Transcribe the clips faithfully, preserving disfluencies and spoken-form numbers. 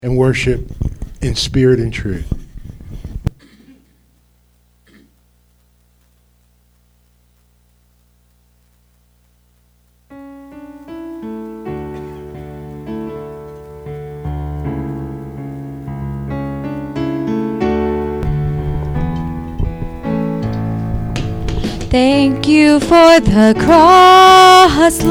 and worship in spirit and truth. Thank you for the cross,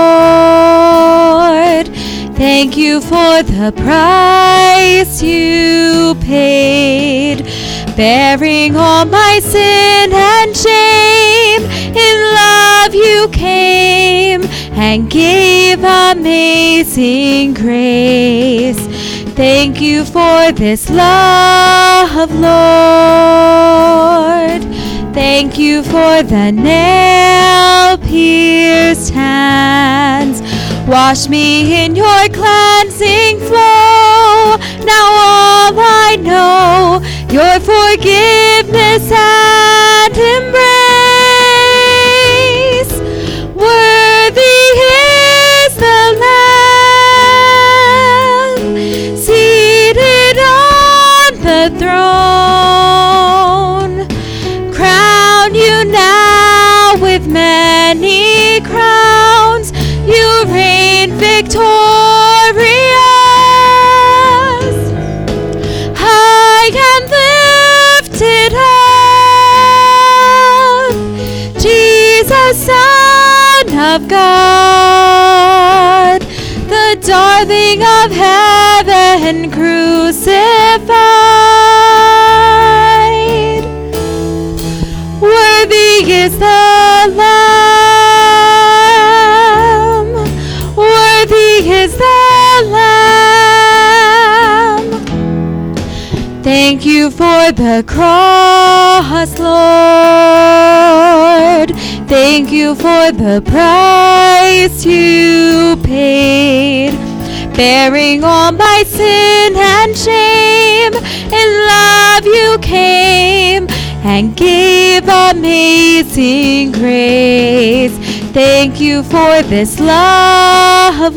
Lord. Thank you for the price you paid, bearing all my sin and shame. In love you came and gave amazing grace. Thank you for this love, Lord. Thank you for the nail-pierced hands. Wash me in your cleansing flow. Now all I know, your forgiveness and embrace. Worthy is the Lamb seated on the throne. Crown you now with many crowns. You reign victorious, high and lifted up, Jesus, Son of God, the darling of heaven crucified. Worthy is the Lamb, worthy is the Lamb. Thank you for the cross, Lord. Thank you for the price you paid, bearing all my sin and shame. In love you came and gave amazing grace. Thank you for this love,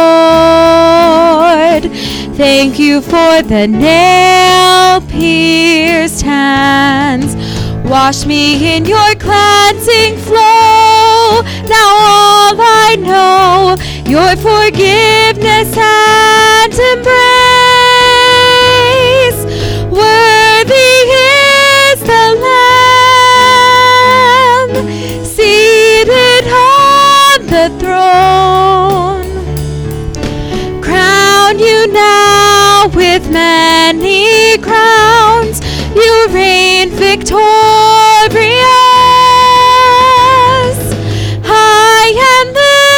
Lord. Thank you for the nail-pierced hands. Wash me in your cleansing flow. Now all I know, your forgiveness and embrace. Worthy is the Lamb seated on the throne. Crown you now with many crowns. You reign victorious, high and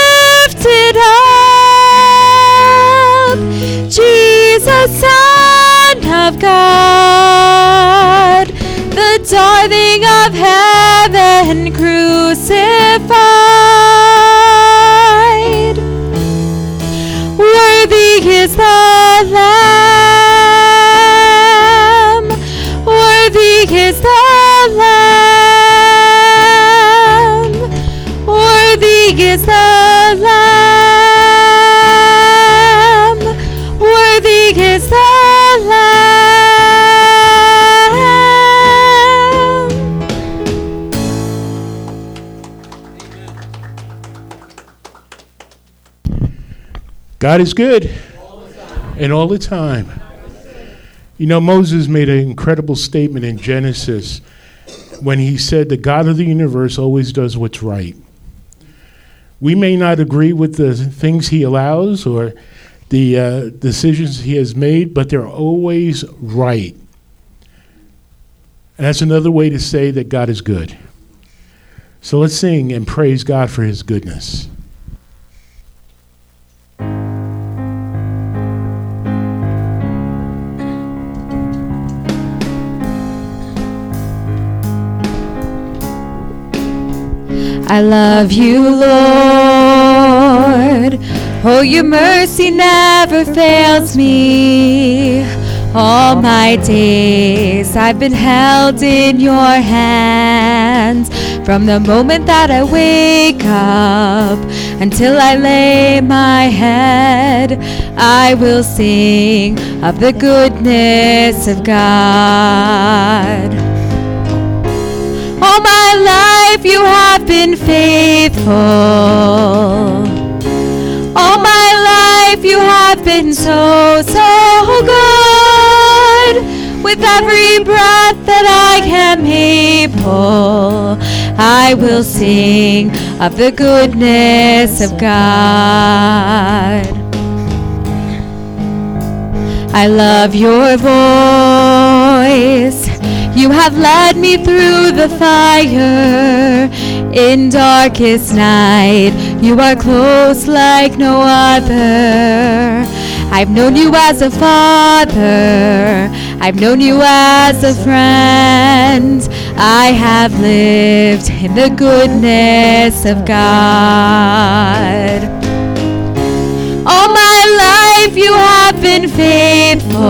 lifted up, Jesus, Son of God, the darling of heaven crucified. Worthy is the Lamb, worthy is the Lamb, worthy is the Lamb, worthy is the Lamb. God is good, and all the time. You know, Moses made an incredible statement in Genesis when he said the God of the universe always does what's right. We may not agree with the things he allows or the uh, decisions he has made, but they're always right. And that's another way to say that God is good. So let's sing and praise God for his goodness. I love you, Lord. Oh, your mercy never fails me. All my days I've been held in your hands. From the moment that I wake up until I lay my head, I will sing of the goodness of God. All my life you have been faithful. All my life you have been so, so good. With every breath that I am able, I will sing of the goodness of God. I love your voice. You have led me through the fire. In darkest night, you are close like no other. I've known you as a father. I've known you as a friend. I have lived in the goodness of God. All my life you have been faithful.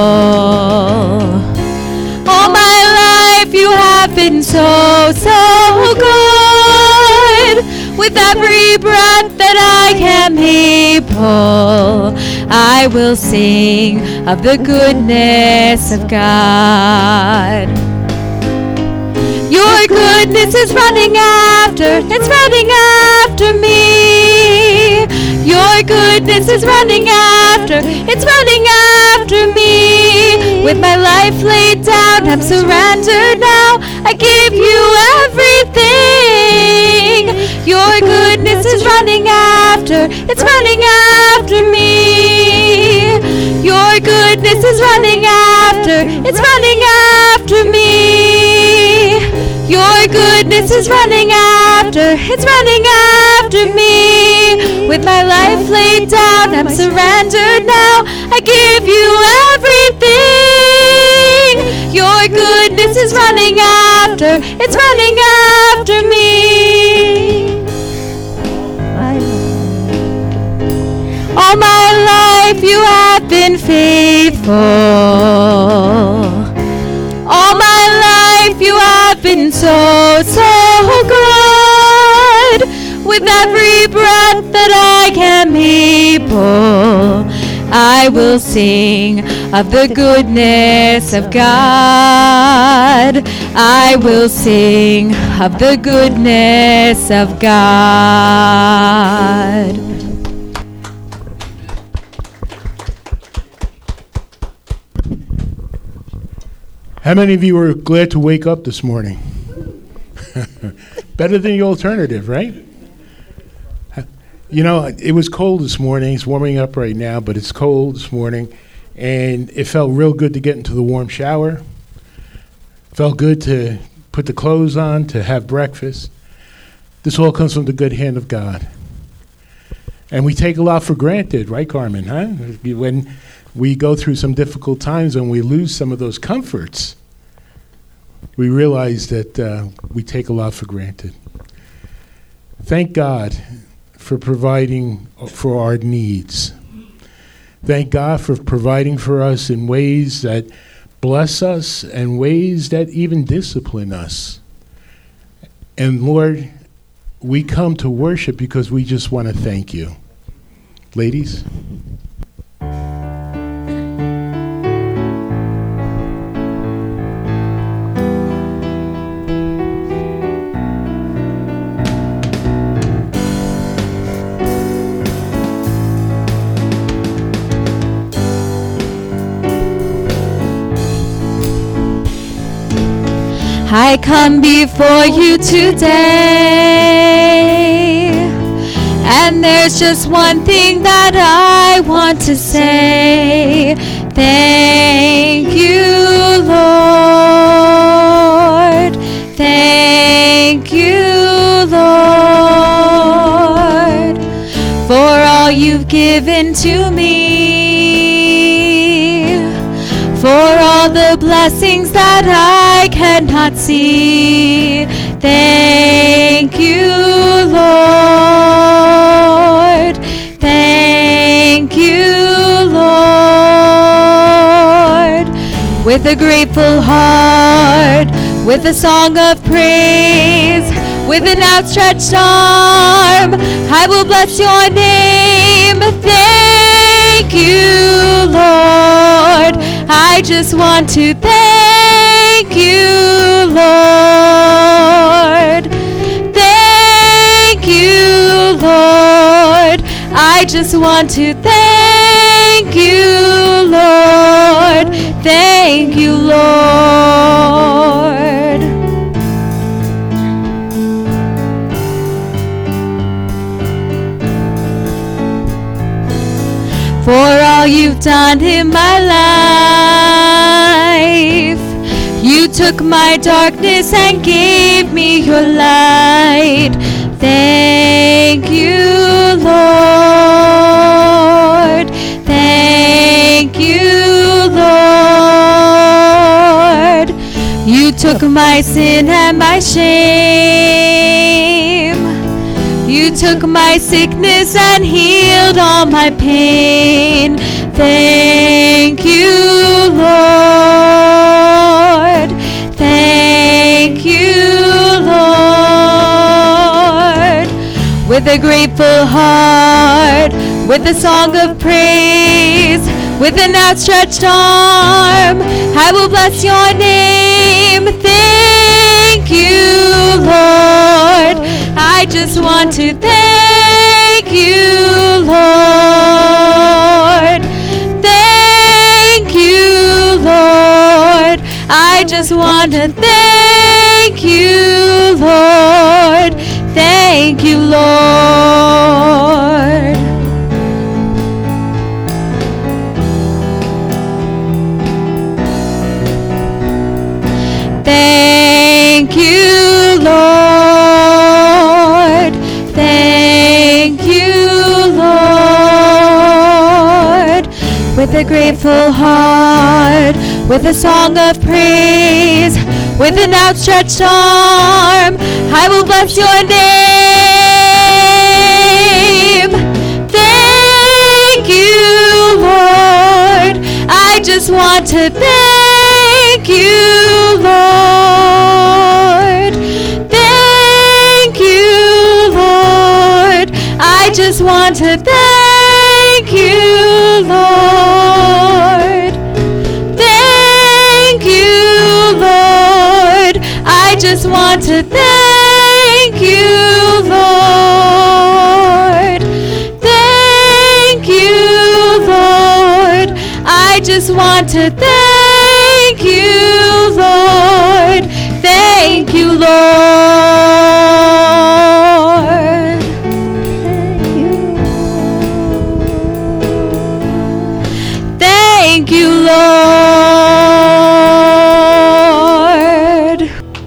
All my life you have been so, so good. With every breath that I am able, I will sing of the goodness of God. Your goodness is running after, it's running after me. Your goodness is running after, it's running after me. With my life laid down, I'm surrendered now. I give you everything. Your goodness is running after, it's running after me. Your goodness is running after, it's running after me. Your goodness is running after, it's running after me. With my life laid down, I'm surrendered now. I give you everything. Your goodness is running after, it's running after me. All my life you have been faithful. All my life you have been so, so good. With every breath that I am able, I will sing of the goodness of God. I will sing of the goodness of God. How many of you were glad to wake up this morning? Better than the alternative, right? You know, it was cold this morning. It's warming up right now, but it's cold this morning. And it felt real good to get into the warm shower. Felt good to put the clothes on, to have breakfast. This all comes from the good hand of God. And we take a lot for granted, right, Carmen, huh? When we go through some difficult times and we lose some of those comforts, we realize that uh, we take a lot for granted. Thank God for providing for our needs. Thank God for providing for us in ways that bless us and ways that even discipline us. And Lord, we come to worship because we just want to thank you. Ladies? I come before you today, and there's just one thing that I want to say. Thank you, Lord. Thank you, Lord, for all you've given to me, for all the blessings that I cannot see. Thank you, Lord. Thank you, Lord. With a grateful heart, with a song of praise, with an outstretched arm. I will bless your name. Thank you, Lord. I just want to thank you, Lord. Thank you, Lord. I just want to thank you, Lord. Thank you, Lord. For all you've done in my life, you took my darkness and gave me your light. Thank you, Lord. Thank you, Lord. You took my sin and my shame. You took my sickness and healed all my pain. Thank you, Lord. Thank you, Lord. With a grateful heart, with a song of praise, with an outstretched arm, I will bless your name. Thank you, Lord. I just want to thank you, Lord. Thank you, Lord. I just want to thank you, Lord. Thank you, Lord. Thank you, Lord. Thank you, Lord. With a grateful heart, with a song of praise, with an outstretched arm, I will bless your name. Thank you, Lord. I just want to thank you, Lord. Thank you, Lord. I just want to thank you, Lord. Thank you, Lord. I just want to thank you, Lord. Thank you, Lord. I just want to thank you, Lord. Thank you, Lord. Thank you, Lord.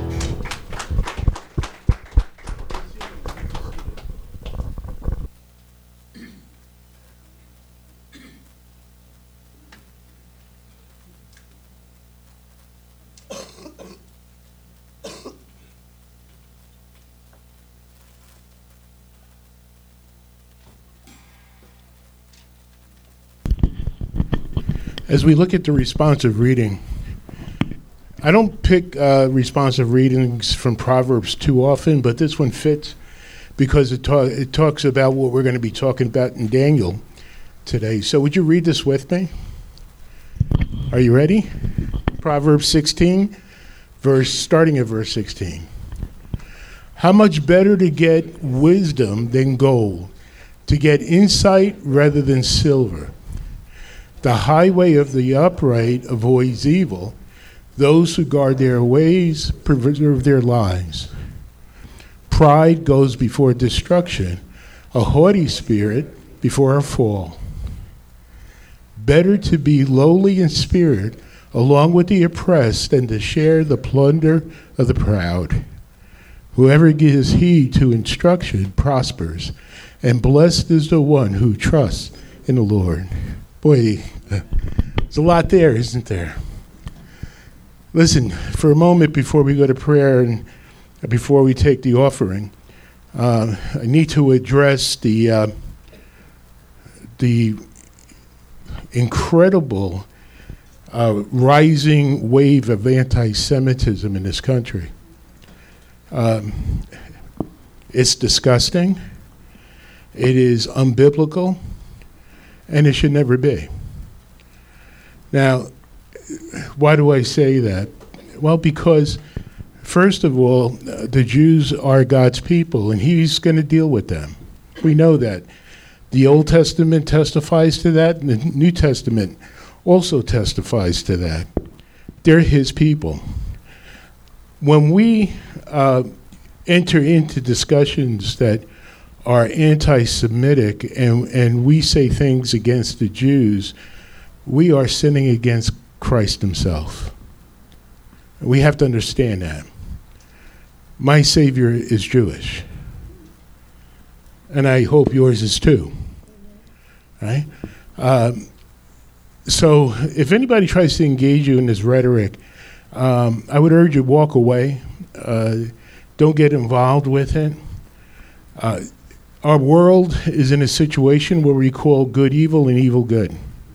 As we look at the responsive reading, I don't pick uh, responsive readings from Proverbs too often, but this one fits because it, ta- it talks about what we're going to be talking about in Daniel today. So would you read this with me? Are you ready? Proverbs sixteen, verse starting at verse sixteen. How much better to get wisdom than gold, to get insight rather than silver. The highway of the upright avoids evil. Those who guard their ways preserve their lives. Pride goes before destruction, a haughty spirit before a fall. Better to be lowly in spirit along with the oppressed than to share the plunder of the proud. Whoever gives heed to instruction prospers, and blessed is the one who trusts in the Lord. Boy, there's a lot there, isn't there? Listen, for a moment before we go to prayer and before we take the offering, uh, I need to address the uh, the incredible uh, rising wave of anti-Semitism in this country. Um, It's disgusting. It is unbiblical, and it should never be. Now, why do I say that? Well, because, first of all, uh, the Jews are God's people, and he's going to deal with them. We know that. The Old Testament testifies to that, and the New Testament also testifies to that. They're his people. When we uh, enter into discussions that are anti-Semitic and, and we say things against the Jews, we are sinning against Christ himself. We have to understand that. My Savior is Jewish, and I hope yours is too. Right? Um, so if anybody tries to engage you in this rhetoric, um, I would urge you to walk away. Uh, don't get involved with it. Uh, our world is in a situation where we call good evil and evil good.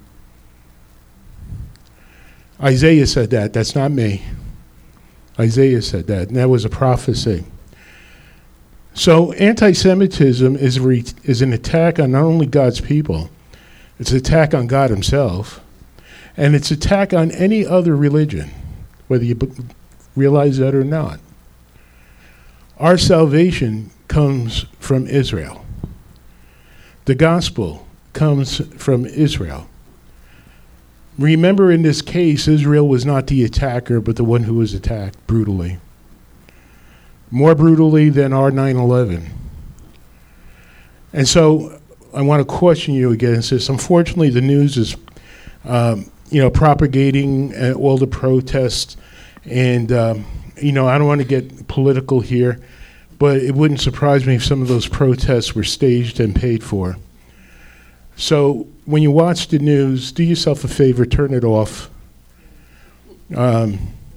Isaiah said that. That's not me. Isaiah said that, and that was a prophecy. So anti-Semitism is, re- is an attack on not only God's people, it's an attack on God himself, and it's an attack on any other religion, whether you b- realize that or not. Our salvation comes from Israel. The gospel comes from Israel. Remember, in this case, Israel was not the attacker, but the one who was attacked brutally. More brutally than our nine eleven. And so I want to caution you against this. Unfortunately, the news is, um, you know, propagating uh, all the protests. And, um, you know, I don't want to get political here, but it wouldn't surprise me if some of those protests were staged and paid for. So when you watch the news, do yourself a favor, turn it off. Um,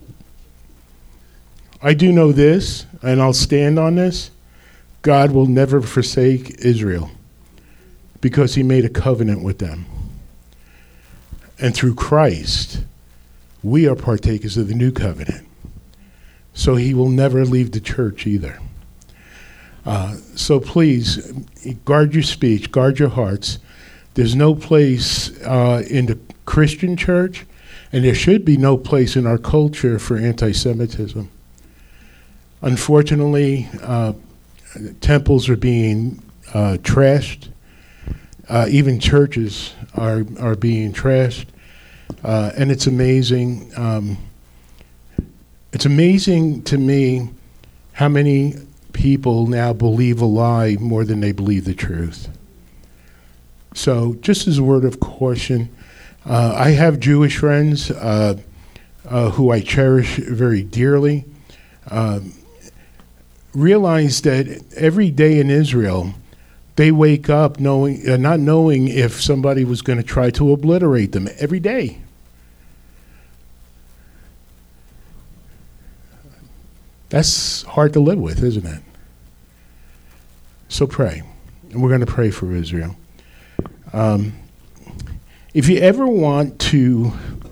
I do know this, and I'll stand on this. God will never forsake Israel because he made a covenant with them. And through Christ, we are partakers of the new covenant. So he will never leave the church either. Uh, so please, guard your speech, guard your hearts. There's no place uh, in the Christian church, and there should be no place in our culture for anti-Semitism. Unfortunately, uh, temples are being uh, trashed. Uh, even churches are are being trashed, uh, and it's amazing. Um, it's amazing to me how many people now believe a lie more than they believe the truth. So just as a word of caution, uh, I have Jewish friends uh, uh, who I cherish very dearly. Um, realize that every day in Israel, they wake up knowing, uh, not knowing if somebody was going to try to obliterate them every day. That's hard to live with, isn't it? So pray, and we're going to pray for Israel. Um, if you ever want to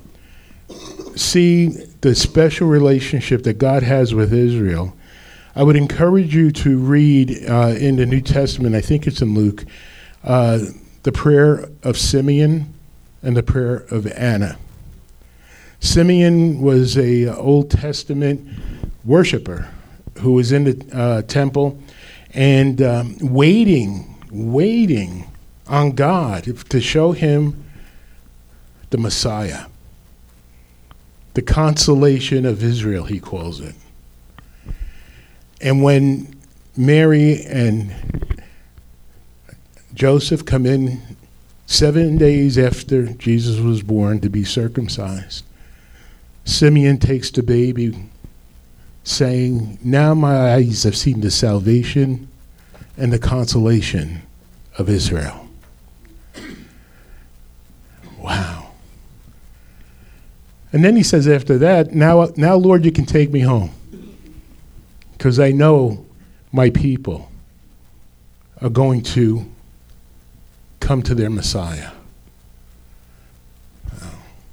see the special relationship that God has with Israel, I would encourage you to read uh, in the New Testament, I think it's in Luke, uh, the prayer of Simeon and the prayer of Anna. Simeon was a uh, Old Testament worshiper who was in the uh, temple and um, waiting, waiting on God to show him the Messiah, the consolation of Israel, he calls it. And when Mary and Joseph come in seven days after Jesus was born to be circumcised, Simeon takes the baby, saying, "Now my eyes have seen the salvation and the consolation of Israel." Wow. And then he says after that, now, now, Lord, you can take me home, because I know my people are going to come to their Messiah. Wow.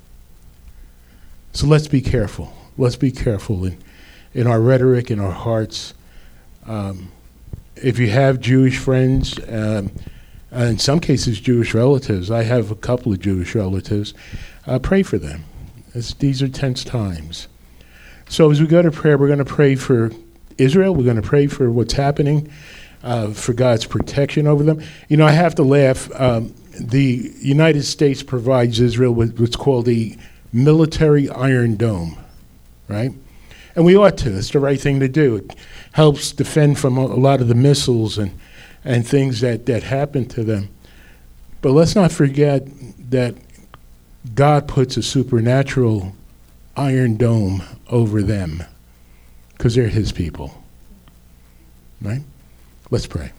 So let's be careful. Let's be careful in, in our rhetoric, in our hearts. Um, if you have Jewish friends, um, uh, in some cases Jewish relatives, I have a couple of Jewish relatives, uh, pray for them. It's, these are tense times. So as we go to prayer, we're going to pray for Israel. We're going to pray for what's happening, uh, for God's protection over them. You know, I have to laugh. Um, the United States provides Israel with what's called the military Iron Dome, right? And we ought to. It's the right thing to do. It helps defend from a, a lot of the missiles and, and things that, that happen to them. But let's not forget that God puts a supernatural Iron Dome over them because they're his people, right? Let's pray.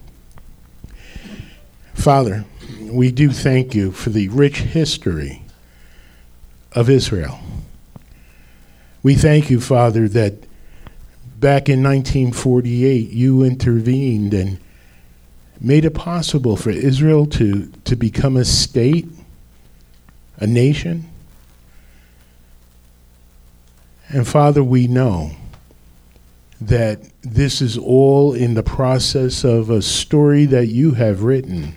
Father, we do thank you for the rich history of Israel. We thank you, Father, that back in nineteen forty-eight, you intervened and made it possible for Israel to, to become a state, a nation. And Father, we know that this is all in the process of a story that you have written.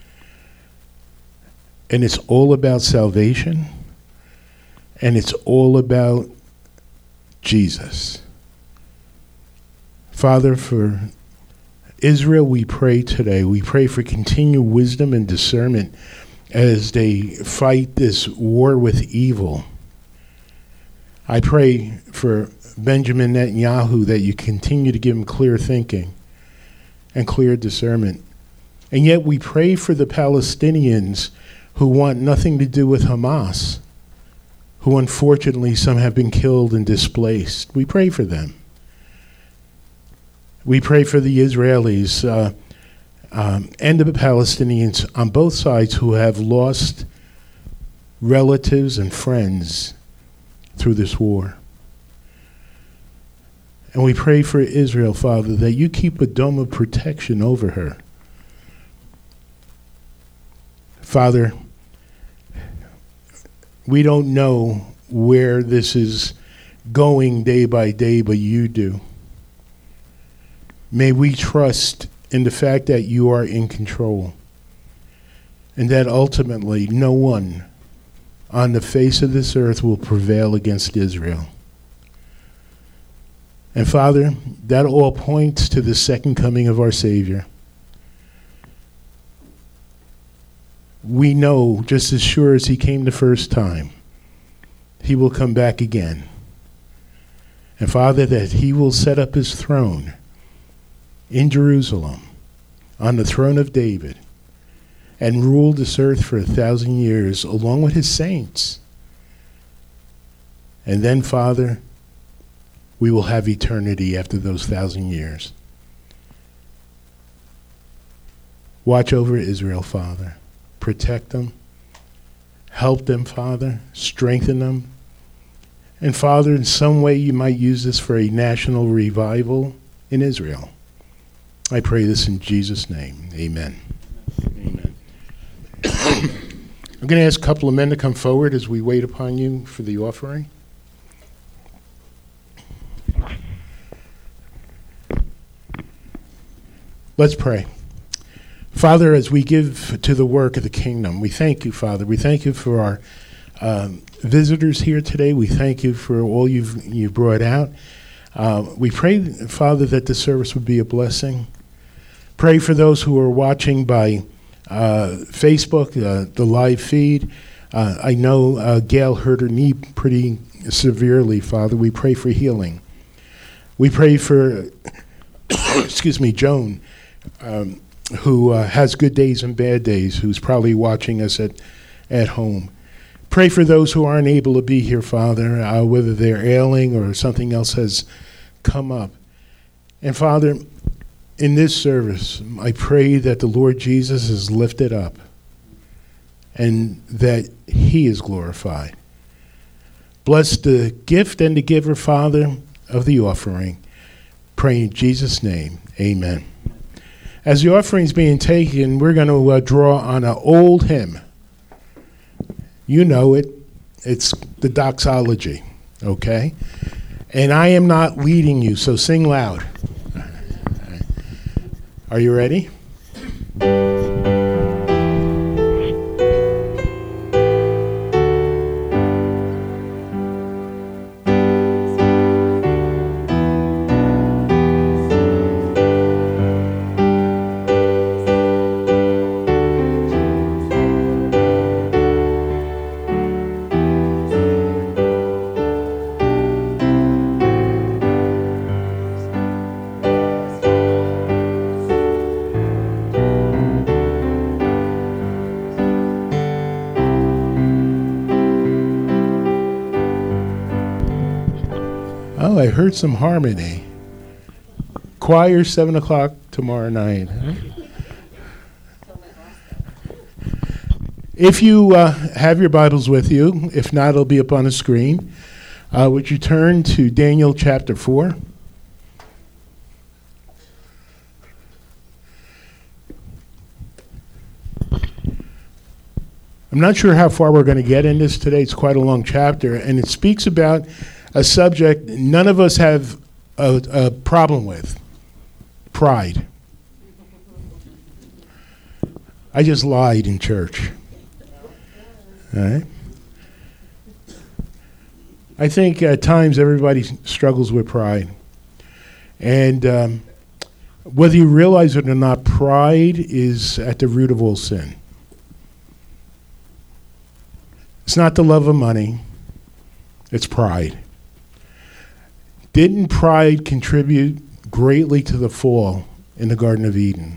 And it's all about salvation, and it's all about Jesus. Father, for Israel, we pray today. We pray for continued wisdom and discernment as they fight this war with evil. I pray for Benjamin Netanyahu that you continue to give him clear thinking and clear discernment. And yet we pray for the Palestinians who want nothing to do with Hamas, who unfortunately some have been killed and displaced. We pray for them. We pray for the Israelis uh, um, and the Palestinians on both sides who have lost relatives and friends through this war. And we pray for Israel, Father, that you keep a dome of protection over her. Father, we don't know where this is going day by day, but you do. May we trust in the fact that you are in control, and that ultimately no one on the face of this earth will prevail against Israel. And Father, that all points to the second coming of our Savior. We know, just as sure as he came the first time, he will come back again. And Father, that he will set up his throne in Jerusalem, on the throne of David, and rule this earth for a thousand years along with his saints. And then, Father, we will have eternity after those thousand years. Watch over Israel, Father. Protect them. Help them, Father. Strengthen them. And Father, in some way you might use this for a national revival in Israel. I pray this in Jesus' name. Amen. Amen. I'm going to ask a couple of men to come forward as we wait upon you for the offering. Let's pray. Father, as we give to the work of the kingdom, we thank you, Father. We thank you for our um, visitors here today. We thank you for all you've, you've brought out. Uh, we pray, Father, that the service would be a blessing. Pray for those who are watching by uh, Facebook, uh, the live feed. Uh, I know uh, Gail hurt her knee pretty severely, Father. We pray for healing. We pray for, excuse me, Joan, um, who uh, has good days and bad days, who's probably watching us at, at home. Pray for those who aren't able to be here, Father, uh, whether they're ailing or something else has come up. And Father, in this service, I pray that the Lord Jesus is lifted up and that he is glorified. Bless the gift and the giver, Father, of the offering. Pray in Jesus' name, amen. As the offering is being taken, we're going to uh, draw on an old hymn. You know it. It's the doxology, okay? And I am not leading you, so sing loud. Are you ready? Oh, I heard some harmony. Choir, seven o'clock tomorrow night. Huh? If you uh, have your Bibles with you, if not, it'll be up on the screen. Uh, would you turn to Daniel chapter four? I'm not sure how far we're going to get in this today. It's quite a long chapter, and it speaks about a subject none of us have a, a problem with: pride. I just lied in church. All right? I think at times everybody struggles with pride. And um, whether you realize it or not, pride is at the root of all sin. It's not the love of money. It's pride. Didn't pride contribute greatly to the fall in the Garden of Eden?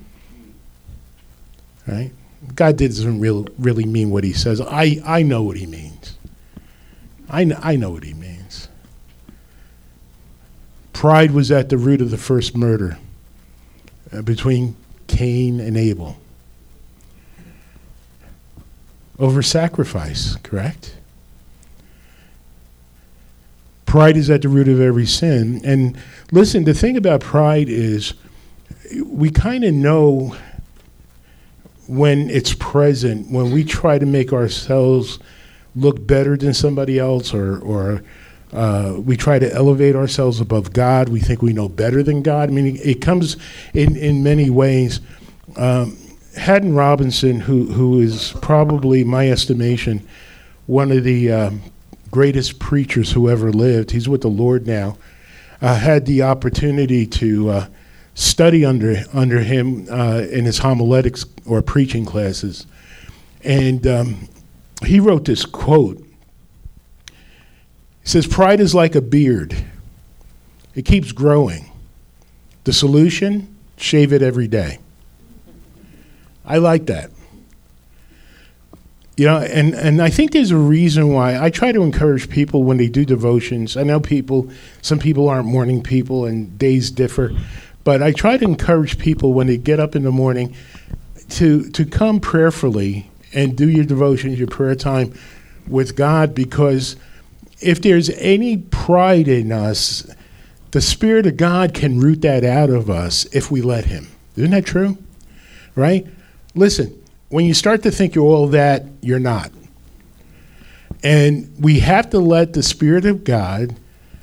Right? God doesn't really, really mean what he says. I, I know what he means. I, kn- I know what he means. Pride was at the root of the first murder uh, between Cain and Abel. Over sacrifice, correct? Pride is at the root of every sin. And listen, the thing about pride is we kind of know when it's present, when we try to make ourselves look better than somebody else, or, or uh, we try to elevate ourselves above God. We think we know better than God. I mean, it comes in, in many ways. Um, Haddon Robinson, who who is probably, my estimation, one of the um, greatest preachers who ever lived, he's with the Lord now, uh, had the opportunity to uh, study under under him uh, in his homiletics or preaching classes. And um, he wrote this quote. He says, "Pride is like a beard. It keeps growing. The solution, shave it every day." I like that. You know, and, and I think there's a reason why I try to encourage people when they do devotions. I know people, some people aren't morning people and days differ, but I try to encourage people when they get up in the morning to to come prayerfully and do your devotions, your prayer time with God, because if there's any pride in us, the Spirit of God can root that out of us if we let him. Isn't that true? Right? Listen, when you start to think you're all that, you're not. And we have to let the Spirit of God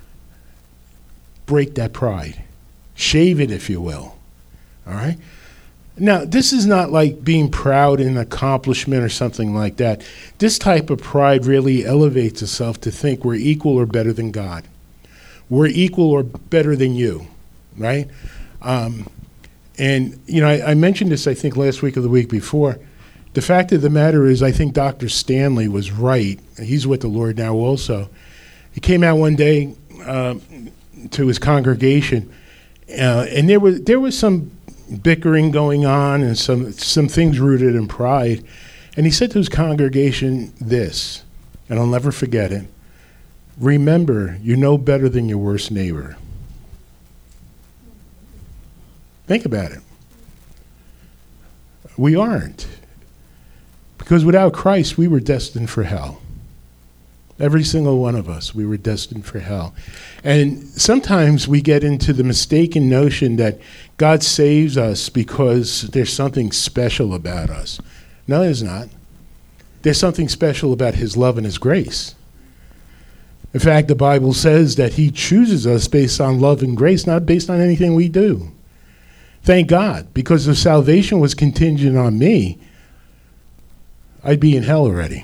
break that pride. Shave it, if you will. All right? Now, this is not like being proud in accomplishment or something like that. This type of pride really elevates itself to think we're equal or better than God. We're equal or better than you, right? Um, and, you know, I, I mentioned this, I think, last week or the week before. The fact of the matter is, I think Doctor Stanley was right. He's with the Lord now also. He came out one day uh, to his congregation, uh, and there was there was some bickering going on and some some things rooted in pride. And he said to his congregation this, and I'll never forget it: remember, you're no better than your worst neighbor. Think about it. We aren't. Because without Christ, we were destined for hell. Every single one of us, we were destined for hell. And sometimes we get into the mistaken notion that God saves us because there's something special about us. No, there's not. There's something special about his love and his grace. In fact, the Bible says that he chooses us based on love and grace, not based on anything we do. Thank God, because if salvation was contingent on me, I'd be in hell already.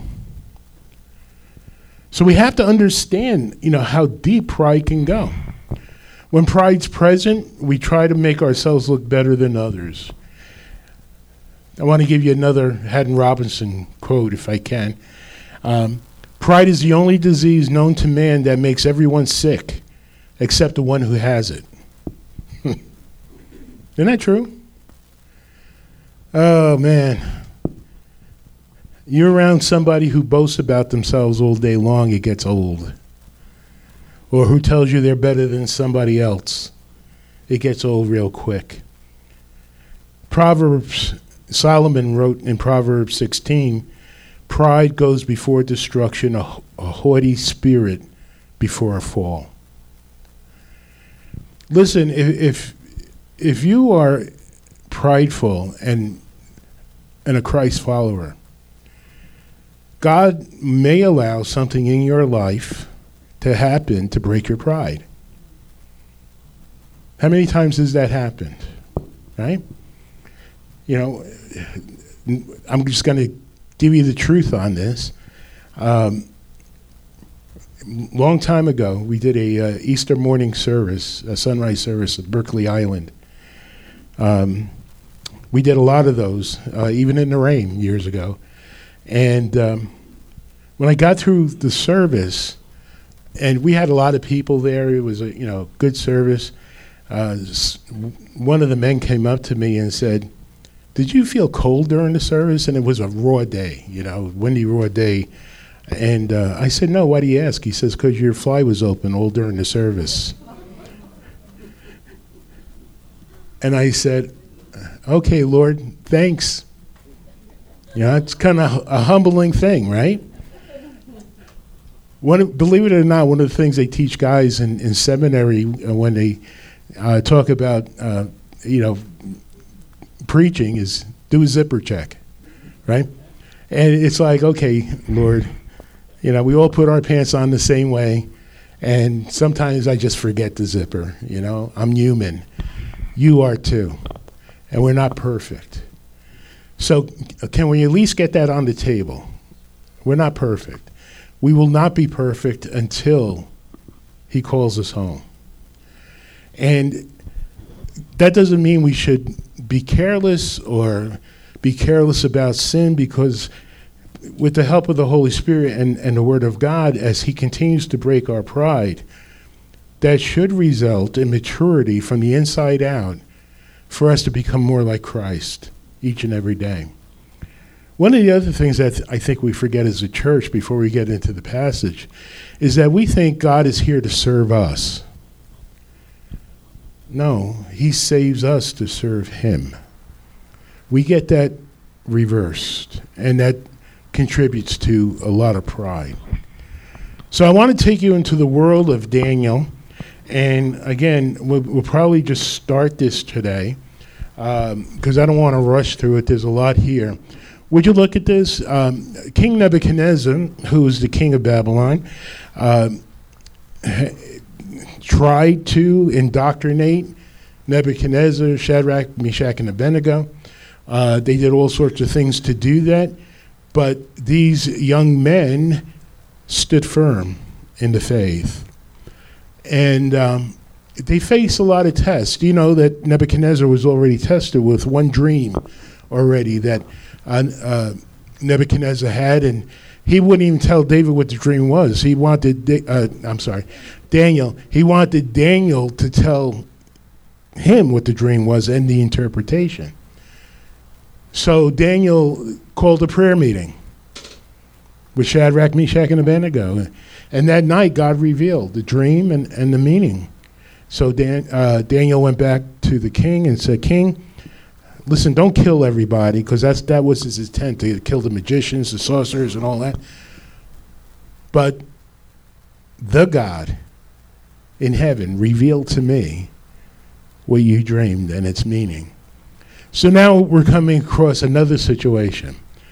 So we have to understand, you know, how deep pride can go. When pride's present, we try to make ourselves look better than others. I want to give you another Haddon Robinson quote, if I can. Um, Pride is the only disease known to man that makes everyone sick, except the one who has it. Isn't that true? Oh, man. You're around somebody who boasts about themselves all day long, it gets old. Or who tells you they're better than somebody else. It gets old real quick. Proverbs, Solomon wrote in Proverbs sixteen, pride goes before destruction, a, a haughty spirit before a fall. Listen, if, if if you are prideful and and a Christ follower, God may allow something in your life to happen to break your pride. How many times has that happened? Right? You know, I'm just going to give you the truth on this. Um, long time ago, we did a uh, Easter morning service, a sunrise service at Berkeley Island. Um, we did a lot of those, uh, even in the rain years ago. And um, when I got through the service, and we had a lot of people there, it was a you know good service. Uh, one of the men came up to me and said, "Did you feel cold during the service?" And it was a raw day, you know, windy, raw day. And uh, I said, "No, why do you ask?" He says, "Because your fly was open all during the service." And I said, "Okay, Lord, thanks." You know, it's kind of a humbling thing, right? One, believe it or not, one of the things they teach guys in, in seminary uh, when they uh, talk about, uh, you know, preaching is do a zipper check, right? And it's like, okay, Lord, you know, we all put our pants on the same way, and sometimes I just forget the zipper, you know? I'm human. You are too. And we're not perfect. So can we at least get that on the table? We're not perfect. We will not be perfect until he calls us home. And that doesn't mean we should be careless or be careless about sin, because with the help of the Holy Spirit and, and the Word of God, as he continues to break our pride, that should result in maturity from the inside out for us to become more like Christ each and every day. One of the other things that I think we forget as a church before we get into the passage is that we think God is here to serve us. No, he saves us to serve him. We get that reversed, and that contributes to a lot of pride. So I want to take you into the world of Daniel. And again, we'll, we'll probably just start this today because um, I don't want to rush through it. There's a lot here. Would you look at this? Um, King Nebuchadnezzar, who was the king of Babylon, uh, tried to indoctrinate Nebuchadnezzar, Shadrach, Meshach, and Abednego. Uh, they did all sorts of things to do that, but these young men stood firm in the faith. And um, they faced a lot of tests. You know that Nebuchadnezzar was already tested with one dream already that uh, uh, Nebuchadnezzar had, and he wouldn't even tell David what the dream was. He wanted, uh, I'm sorry, Daniel. He wanted Daniel to tell him what the dream was and the interpretation. So Daniel called a prayer meeting with Shadrach, Meshach, and Abednego. And that night, God revealed the dream and, and the meaning. So Dan, uh, Daniel went back to the king and said, "King, listen, don't kill everybody," because that's that was his intent, to kill the magicians, the sorcerers, and all that. But the God in heaven revealed to me what you dreamed and its meaning. So now we're coming across another situation.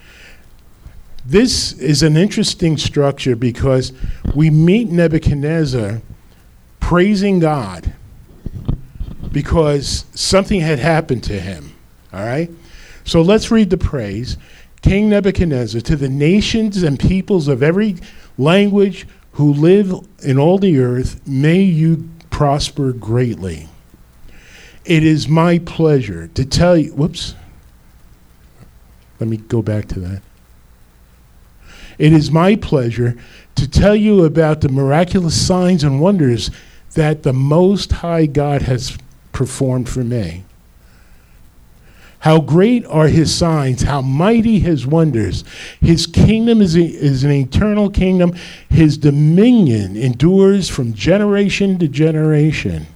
This is an interesting structure because we meet Nebuchadnezzar praising God because something had happened to him. All right? So let's read the praise. King Nebuchadnezzar, to the nations and peoples of every language who live in all the earth, may you prosper greatly. It is my pleasure to tell you, whoops. Let me go back to that. It is my pleasure to tell you about the miraculous signs and wonders that the Most High God has performed for me. How great are his signs, how mighty his wonders. His kingdom is, a, is an eternal kingdom. His dominion endures from generation to generation.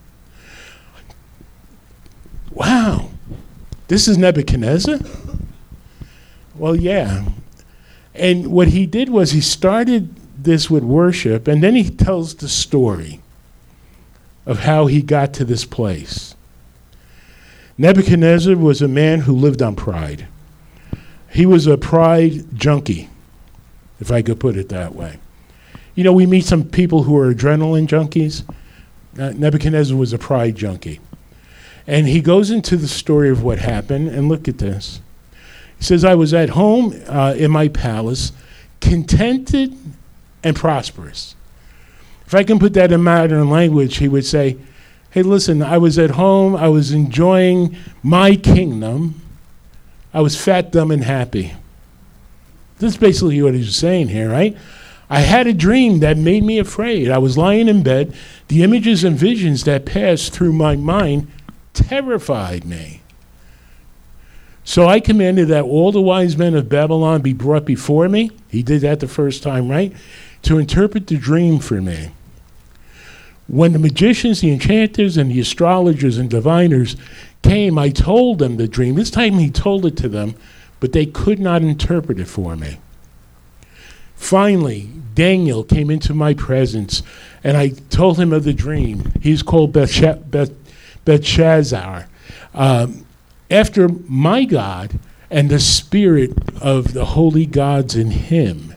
Wow. This is Nebuchadnezzar? Well, yeah. And what he did was he started this with worship, and then he tells the story of how he got to this place. Nebuchadnezzar was a man who lived on pride. He was a pride junkie, if I could put it that way. You know, we meet some people who are adrenaline junkies. Uh, Nebuchadnezzar was a pride junkie. And he goes into the story of what happened, and look at this. He says, I was at home uh, in my palace, contented and prosperous. If I can put that in modern language, he would say, hey, listen, I was at home, I was enjoying my kingdom, I was fat, dumb, and happy. That's basically what he's saying here, right? I had a dream that made me afraid. I was lying in bed. The images and visions that passed through my mind terrified me. So I commanded that all the wise men of Babylon be brought before me. He did that the first time, right? To interpret the dream for me. When the magicians, the enchanters, and the astrologers and diviners came, I told them the dream. This time he told it to them, but they could not interpret it for me. Finally, Daniel came into my presence, and I told him of the dream. He's called Belshazzar, um, after my God and the spirit of the holy gods in him.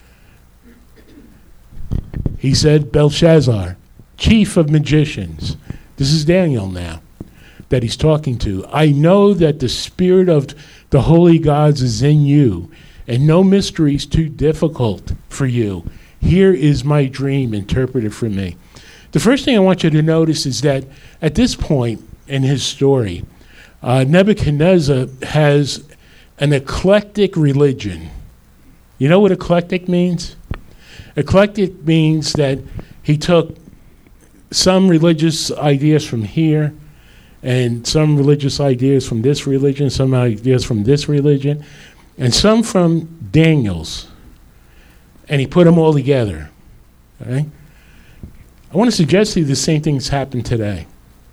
He said, Belshazzar, chief of magicians. This is Daniel now that he's talking to. I know that the spirit of the holy gods is in you, and no mystery is too difficult for you. Here is my dream interpreted for me. The first thing I want you to notice is that at this point in his story, uh, Nebuchadnezzar has an eclectic religion. You know what eclectic means? Eclectic means that he took some religious ideas from here, and some religious ideas from this religion, some ideas from this religion, and some from Daniel's, and he put them all together. Okay? I want to suggest to you the same thing's happened today.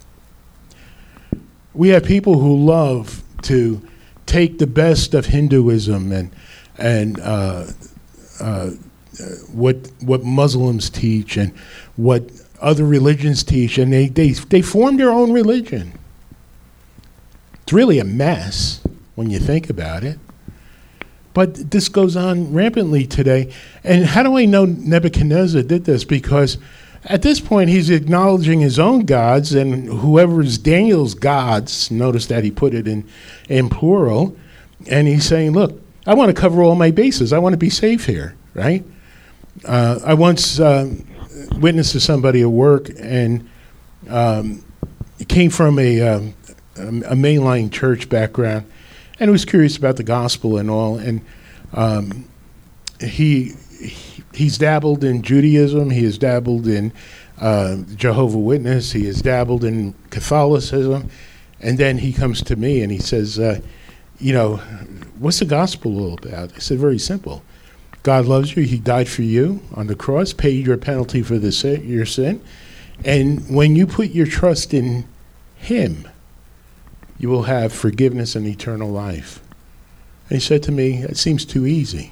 We have people who love to take the best of Hinduism and and uh, uh, what what Muslims teach and what other religions teach, and they, they, they form their own religion. It's really a mess when you think about it. But this goes on rampantly today. And how do I know Nebuchadnezzar did this? Because at this point, he's acknowledging his own gods, and whoever's Daniel's gods, notice that he put it in, in plural, and he's saying, look, I want to cover all my bases. I want to be safe here, right? Uh, I once... Uh, witness to somebody at work, and um, it came from a, um, a mainline church background, and was curious about the gospel and all. And um, he, he he's dabbled in Judaism. He has dabbled in uh, Jehovah's Witness. He has dabbled in Catholicism. And then he comes to me and he says, uh, you know, what's the gospel all about? I said, very simple. God loves you. He died for you on the cross, paid your penalty for the sin, your sin. And when you put your trust in him, you will have forgiveness and eternal life. And he said to me, that seems too easy.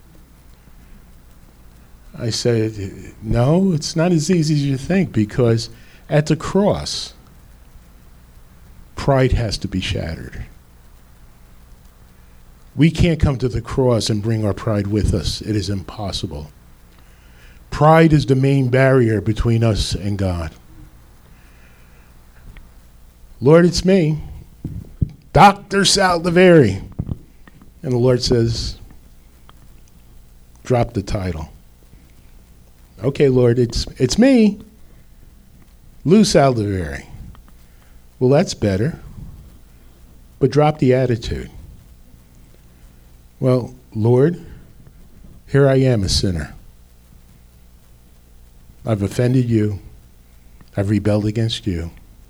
I said, no, it's not as easy as you think, because at the cross, pride has to be shattered. We can't come to the cross and bring our pride with us. It is impossible. Pride is the main barrier between us and God. Lord, it's me, Doctor Saldivari. And the Lord says, drop the title. Okay, Lord, it's it's me, Lou Saldivari. Well, that's better, but drop the attitude. Well, Lord, here I am, a sinner. I've offended you. I've rebelled against you.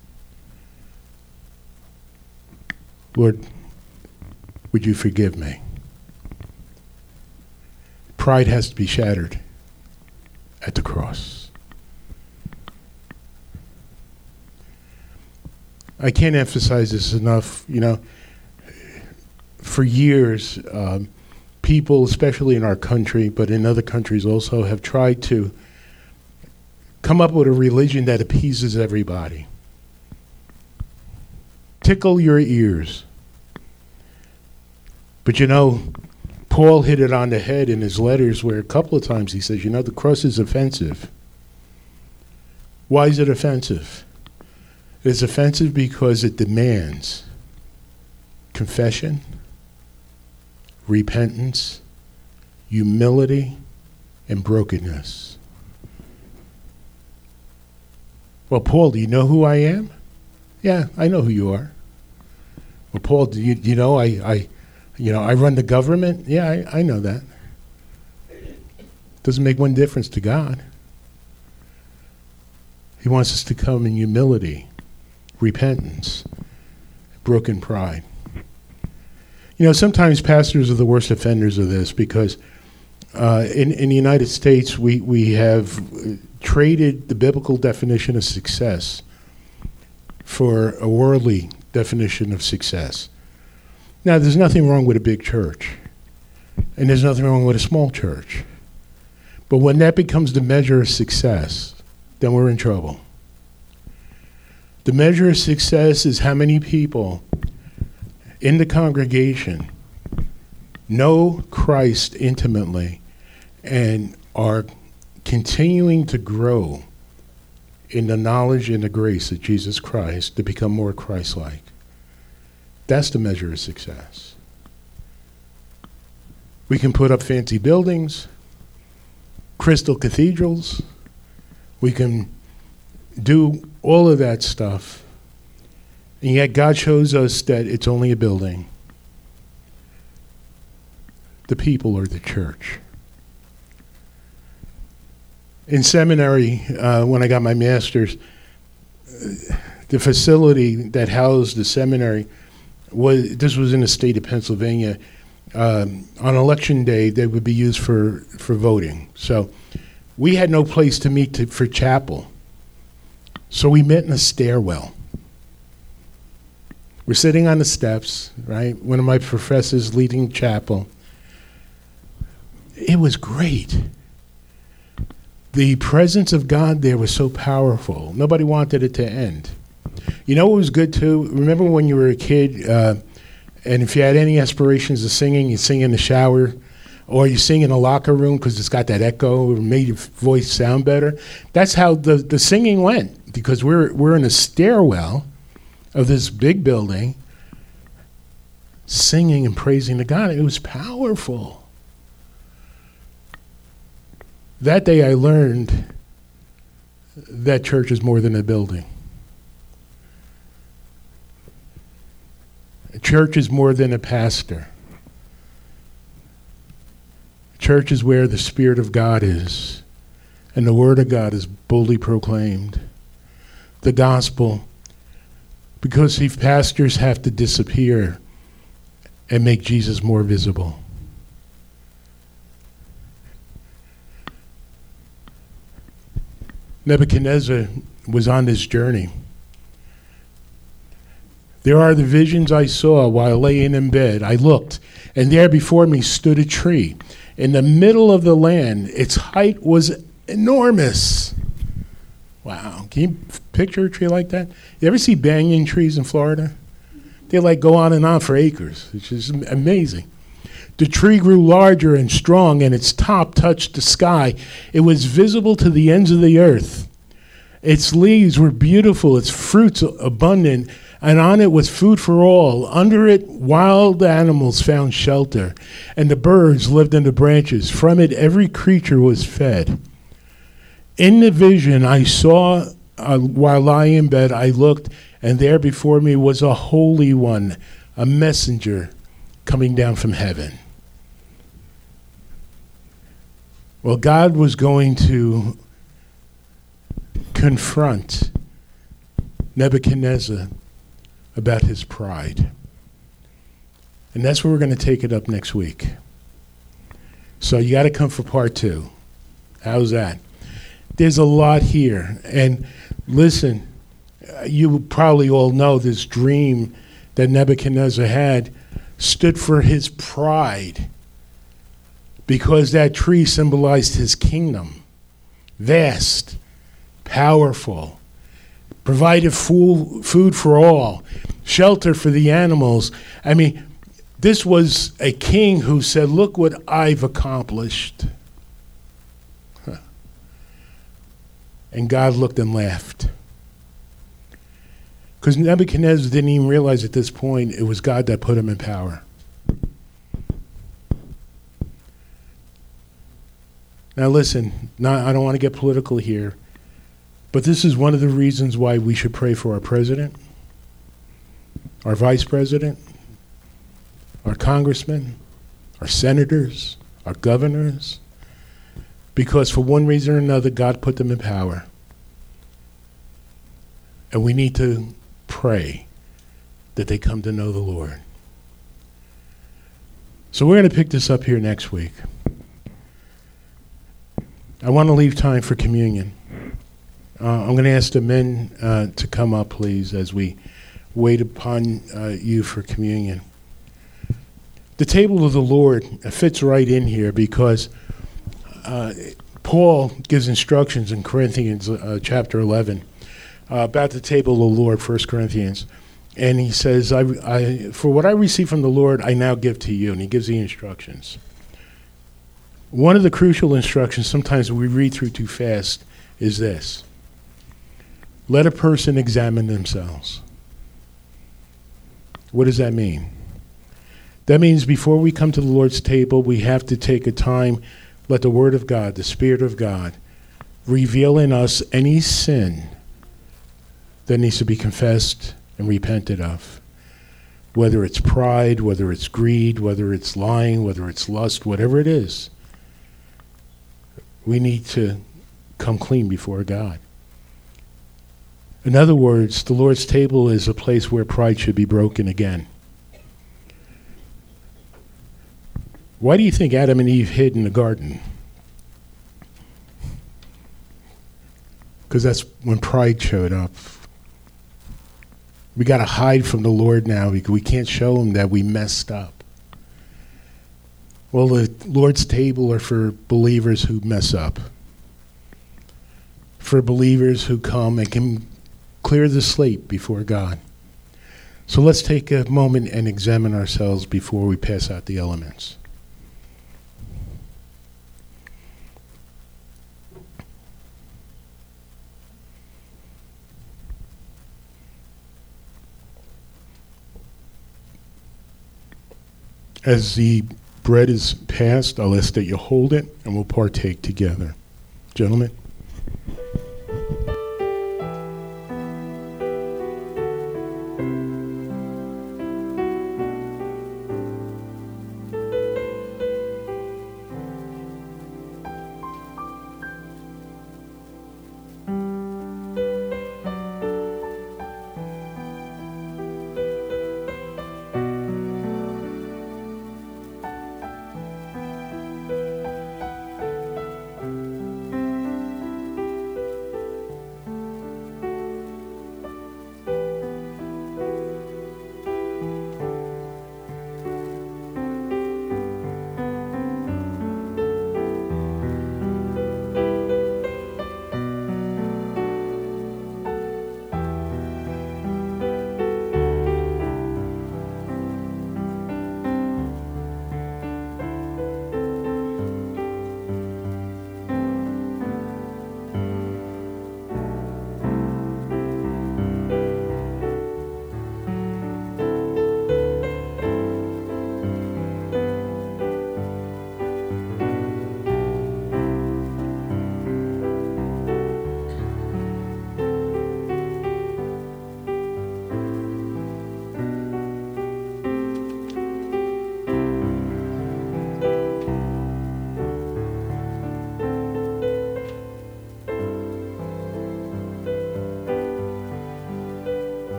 Lord, would you forgive me? Pride has to be shattered at the cross. I can't emphasize this enough. You know, for years, um, people, especially in our country, but in other countries also, have tried to come up with a religion that appeases everybody. Tickle your ears. But you know, Paul hit it on the head in his letters where a couple of times he says, you know, the cross is offensive. Why is it offensive? It's offensive because it demands confession, repentance, humility, and brokenness. Well, Paul, do you know who I am? Yeah, I know who you are. Well, Paul, do you, you know, I, I, you know, I run the government? Yeah, I, I know that. Doesn't make one difference to God. He wants us to come in humility, repentance, broken pride. You know, sometimes pastors are the worst offenders of this because uh, in, in the United States, we, we have traded the biblical definition of success for a worldly definition of success. Now, there's nothing wrong with a big church, and there's nothing wrong with a small church. But when that becomes the measure of success, then we're in trouble. The measure of success is how many people in the congregation know Christ intimately and are continuing to grow in the knowledge and the grace of Jesus Christ to become more Christ-like. That's the measure of success. We can put up fancy buildings, crystal cathedrals. We can do all of that stuff. And yet God shows us that it's only a building. The people are the church. In seminary, uh, when I got my master's, the facility that housed the seminary was, this was in the state of Pennsylvania. Um, on election day, they would be used for, for voting. So we had no place to meet to, for chapel. So we met in a stairwell. We're sitting on the steps, right? One of my professors leading chapel. It was great. The presence of God there was so powerful. Nobody wanted it to end. You know what was good too? Remember when you were a kid, uh, and if you had any aspirations of singing, you sing in the shower, or you sing in a locker room because it's got that echo, it made your voice sound better. That's how the, the singing went, because we're we're in a stairwell of this big building, singing and praising to God. It was powerful. That day I learned that church is more than a building. A church is more than a pastor. Church is where the Spirit of God is, and the Word of God is boldly proclaimed. The gospel, because if pastors have to disappear and make Jesus more visible. Nebuchadnezzar was on this journey. There are the visions I saw while laying in bed. I looked, and there before me stood a tree in the middle of the land. Its height was enormous. Wow. Can you picture a tree like that? You ever see banyan trees in Florida? They like go on and on for acres, which is amazing. The tree grew larger and strong, and its top touched the sky. It was visible to the ends of the earth. Its leaves were beautiful, its fruits abundant. and on it was food for all. Under it, wild animals found shelter, and the birds lived in the branches. From it, every creature was fed. In the vision I saw, uh, while lying in bed, I looked, and there before me was a holy one, a messenger coming down from heaven. Well, God was going to confront Nebuchadnezzar about his pride. And that's where we're going to take it up next week. So you got to come for part two. How's that? There's a lot here. And listen, you probably all know this dream that Nebuchadnezzar had stood for his pride, because that tree symbolized his kingdom. Vast, powerful, provided full food for all, shelter for the animals. I mean, this was a king who said, look what I've accomplished. Huh. And God looked and laughed. Because Nebuchadnezzar didn't even realize at this point it was God that put him in power. Now listen, not, I don't want to get political here, but this is one of the reasons why we should pray for our president, our vice president, our congressmen, our senators, our governors, because for one reason or another, God put them in power. And we need to pray that they come to know the Lord. So we're going to pick this up here next week. I want to leave time for communion. Uh, I'm going to ask the men uh, to come up, please, as we wait upon uh, you for communion. The table of the Lord fits right in here because uh, Paul gives instructions in Corinthians uh, chapter eleven uh, about the table of the Lord, First Corinthians. And he says, I, I, for what I received from the Lord, I now give to you. And he gives the instructions. One of the crucial instructions, sometimes we read through too fast, is this. Let a person examine themselves. What does that mean? That means before we come to the Lord's table, we have to take a time, let the Word of God, the Spirit of God, reveal in us any sin that needs to be confessed and repented of. Whether it's pride, whether it's greed, whether it's lying, whether it's lust, whatever it is. We need to come clean before God. In other words, the Lord's table is a place where pride should be broken again. Why do you think Adam and Eve hid in the garden? Because that's when pride showed up. We got to hide from the Lord now because we can't show him that we messed up. Well, the Lord's table are for believers who mess up. For believers who come and can clear the slate before God. So let's take a moment and examine ourselves before we pass out the elements. As the bread is passed, I'll ask that you hold it and we'll partake together. Gentlemen.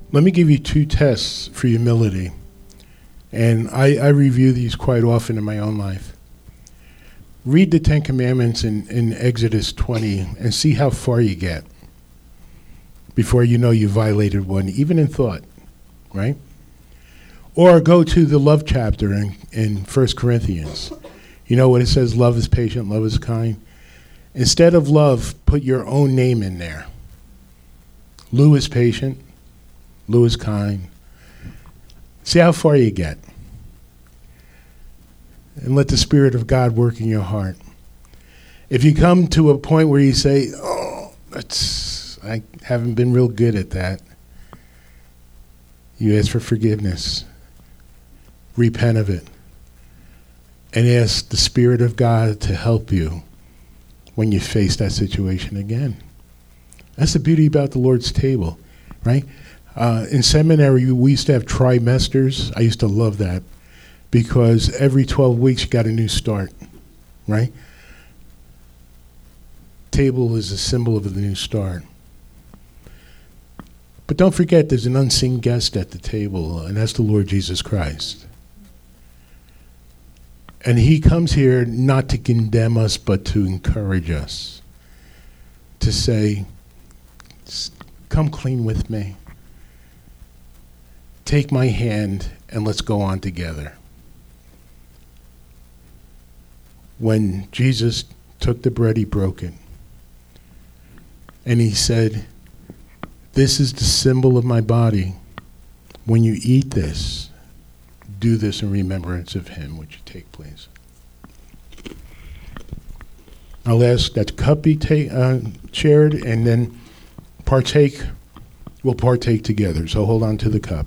Let me give you two tests for humility. And I, I review these quite often in my own life. Read the Ten Commandments in, in Exodus twenty and see how far you get before you know you violated one, even in thought, right? Or go to the love chapter in, in First Corinthians. You know what it says, love is patient, love is kind? Instead of love, put your own name in there. Lou is patient, Lou is kind. See how far you get. And let the Spirit of God work in your heart. If you come to a point where you say, oh, that's, I haven't been real good at that, you ask for forgiveness. Repent of it. And ask the Spirit of God to help you when you face that situation again. That's the beauty about the Lord's table, right? Uh, in seminary, we used to have trimesters. I used to love that because every twelve weeks you got a new start, right? Table is a symbol of the new start. But don't forget, there's an unseen guest at the table, and that's the Lord Jesus Christ. And he comes here not to condemn us, but to encourage us, to say, come clean with me. Take my hand and let's go on together. When Jesus took the bread, he broke it. And he said, this is the symbol of my body. When you eat this, do this in remembrance of him. Would you take, please? I'll ask that the cup be ta- uh, shared, and then partake. We'll partake together. So hold on to the cup.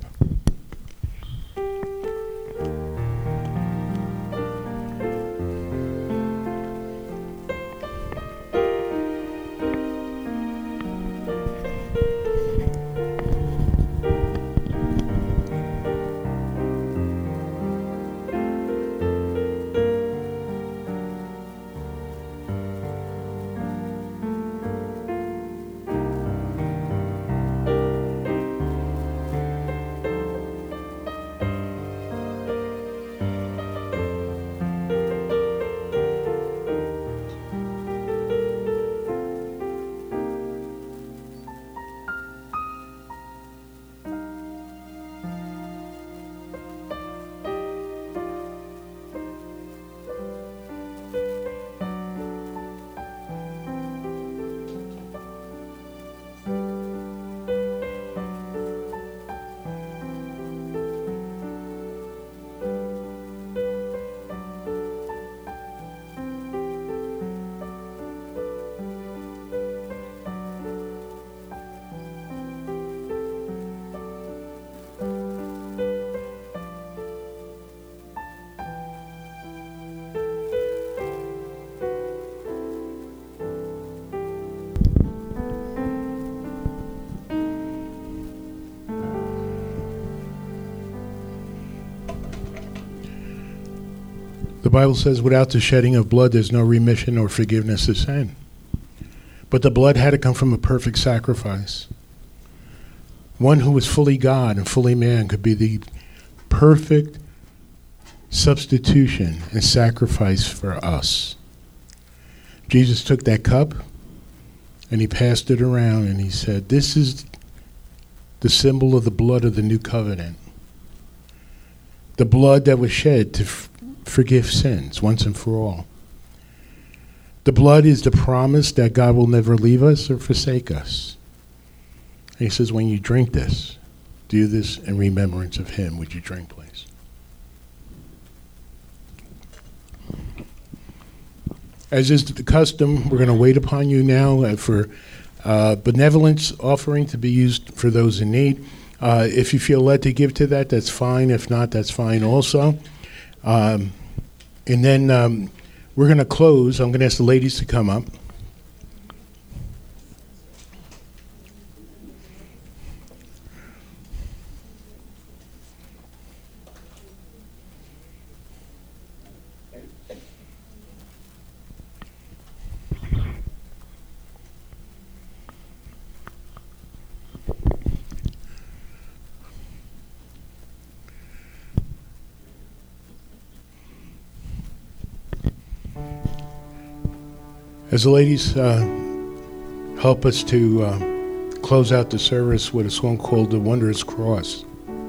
The Bible says, without the shedding of blood, there's no remission or forgiveness of sin. But the blood had to come from a perfect sacrifice. One who was fully God and fully man could be the perfect substitution and sacrifice for us. Jesus took that cup and he passed it around and he said, this is the symbol of the blood of the new covenant. The blood that was shed to f- forgive sins once and for all. The blood is the promise that God will never leave us or forsake us. And he says, when you drink this, do this in remembrance of him. Would you drink, please? As is the custom, we're going to wait upon you now uh, for uh, benevolence offering to be used for those in need. Uh, if you feel led to give to that, that's fine. If not, that's fine also. Um, and then um, we're going to close. I'm going to ask the ladies to come up. As the ladies uh, help us to uh, close out the service with a song called The Wondrous Cross.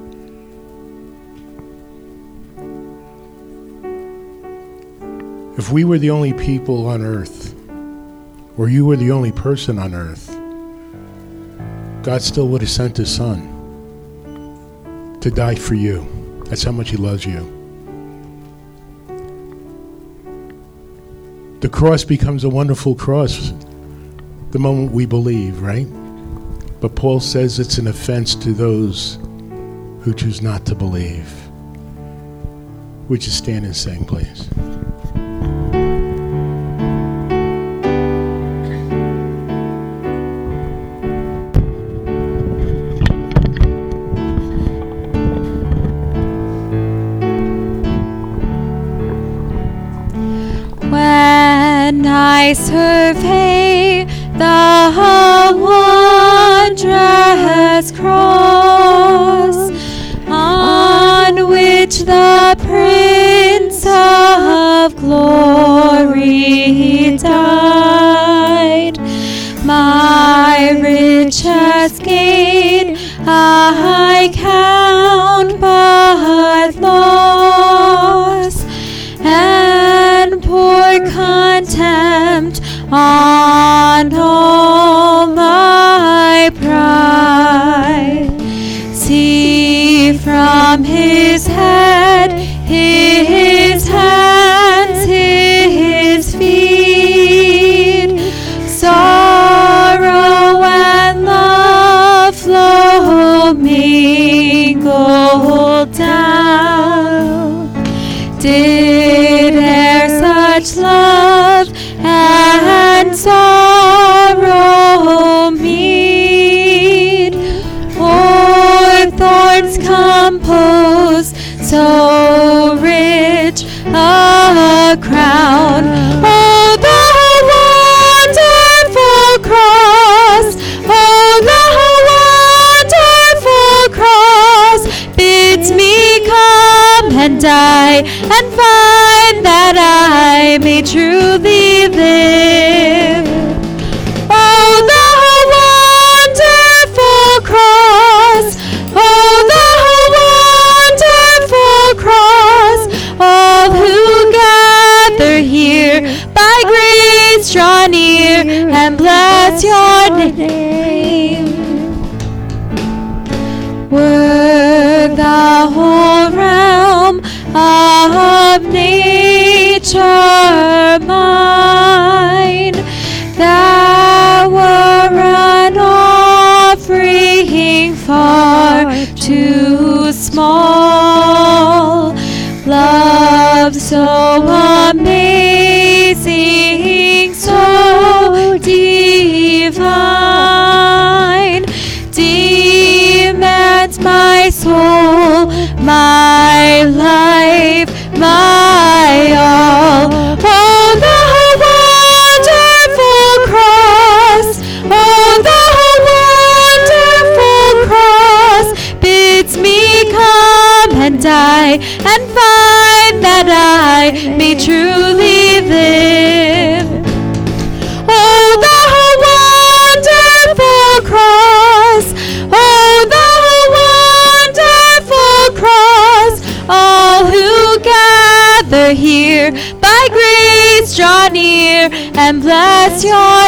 If we were the only people on earth, or you were the only person on earth, God still would have sent his son to die for you. That's how much he loves you. The cross becomes a wonderful cross the moment we believe, right? But Paul says it's an offense to those who choose not to believe. Would you stand and sing, please? When I survey the wondrous cross on which the Prince of Glory died, my richest gain I count but loss, and pour contempt on all my pride. See from his head, his hands, his feet, sorrow and love flow mingled down. Did e'er such love and sorrow meet, or thorns compose so rich a crown? Oh, the wonderful cross! Oh, the wonderful cross bids me come and die and find that I may truly live. Oh, the wonderful cross! Oh, the wonderful cross! All who gather here by grace draw near and bless your name. Were the whole realm of nature mine, that were an offering far too small. Love so amazing, so divine, demands my soul, my life, my all. Oh, the wonderful cross! Oh, the wonderful cross bids me come and die and find that I may truly live. Oh, the wonderful cross! Oh, the wonderful cross! All who gather here by grace draw near and bless your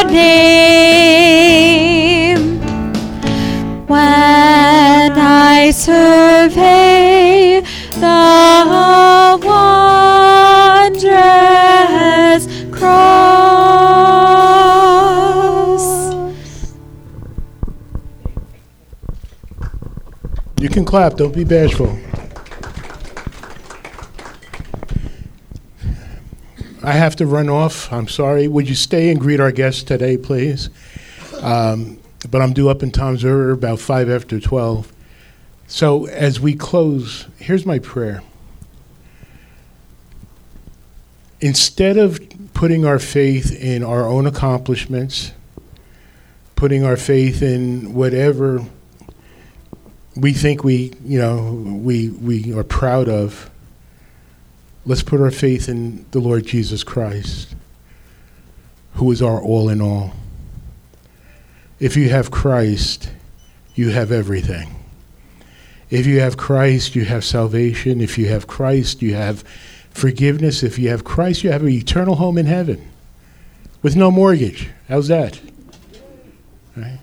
name. When I survey the wondrous cross. You can clap, don't be bashful. I have to run off. I'm sorry. Would you stay and greet our guests today, please? Um, but I'm due up in Tom's River about five after twelve. So as we close, here's my prayer. Instead of putting our faith in our own accomplishments, putting our faith in whatever we think we, you know, we we are proud of, let's put our faith in the Lord Jesus Christ, who is our all in all. If you have Christ, you have everything. If you have Christ, you have salvation. If you have Christ, you have forgiveness. If you have Christ, you have an eternal home in heaven with no mortgage. How's that? Right?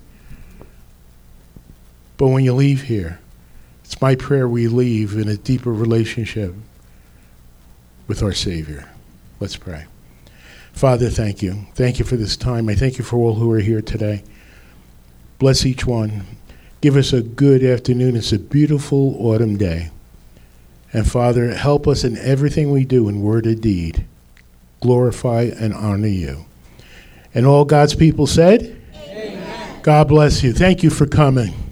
But when you leave here, it's my prayer we leave in a deeper relationship with our Savior. Let's pray. Father, thank you. Thank you for this time. I thank you for all who are here today. Bless each one. Give us a good afternoon. It's a beautiful autumn day. And Father, help us in everything we do in word and deed. Glorify and honor you. And all God's people said, amen. God bless you. Thank you for coming.